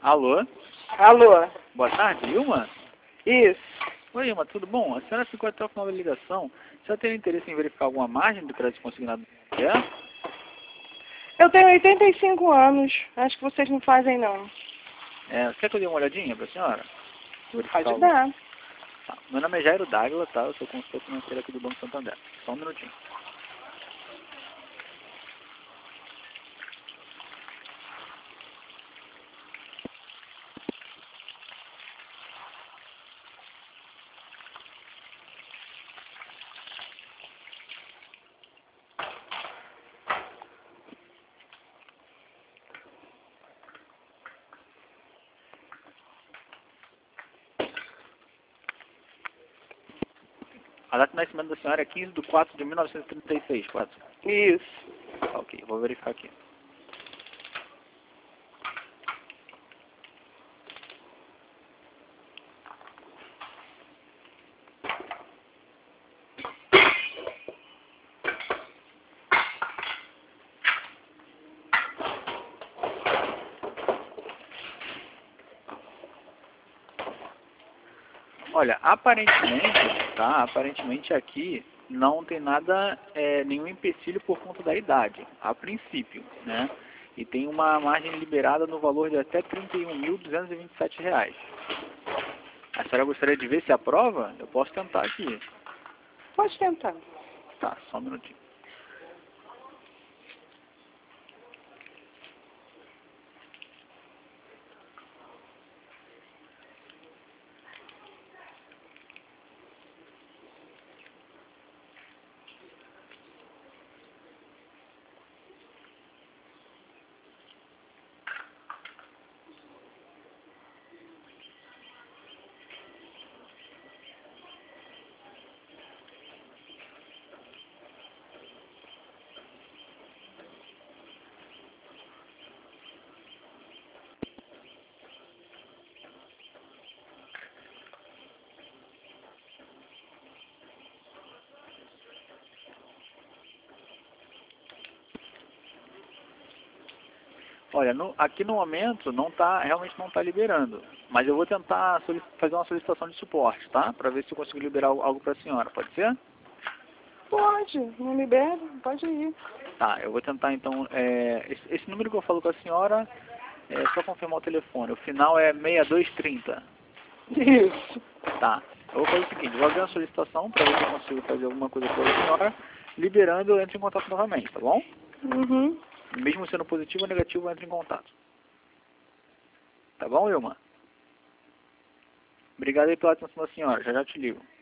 Alô? Alô? Boa tarde, Ilma? Isso. Oi, Ilma, tudo bom? A senhora ficou até o final da ligação. A senhora tem interesse em verificar alguma margem do crédito consignado? Eu tenho 85 anos. Acho que vocês não fazem, não. Quer que eu dê uma olhadinha pra senhora? Verificar Pode algum- dar. Tá. Meu nome é Jairo Dáguila, tá? Eu sou consultor financeiro aqui do Banco Santander. Só um minutinho. A data de nascimento da senhora é 15/4/1936, correto? Isso. Tá, ok. Vou verificar aqui. Olha, aparentemente, tá? Aparentemente aqui não tem nada, nenhum empecilho por conta da idade, a princípio, né? E tem uma margem liberada no valor de até R$ 31.227. A senhora gostaria de ver se aprova? Eu posso tentar aqui. Pode tentar. Tá, só um minutinho. Olha, aqui no momento realmente não está liberando, mas eu vou tentar fazer uma solicitação de suporte, tá? Para ver se eu consigo liberar algo para a senhora, pode ser? Pode. Não libera? Pode ir. Tá, eu vou tentar então, esse número que eu falo com a senhora, é só confirmar o telefone, o final é 6230. Isso. Tá, eu vou fazer o seguinte, vou abrir uma solicitação para ver se eu consigo fazer alguma coisa pela senhora, liberando eu entro em contato novamente, tá bom? Uhum. Mesmo sendo positivo ou negativo, eu entro em contato. Tá bom, Ilma? Obrigado aí pela atenção da senhora, já já te ligo.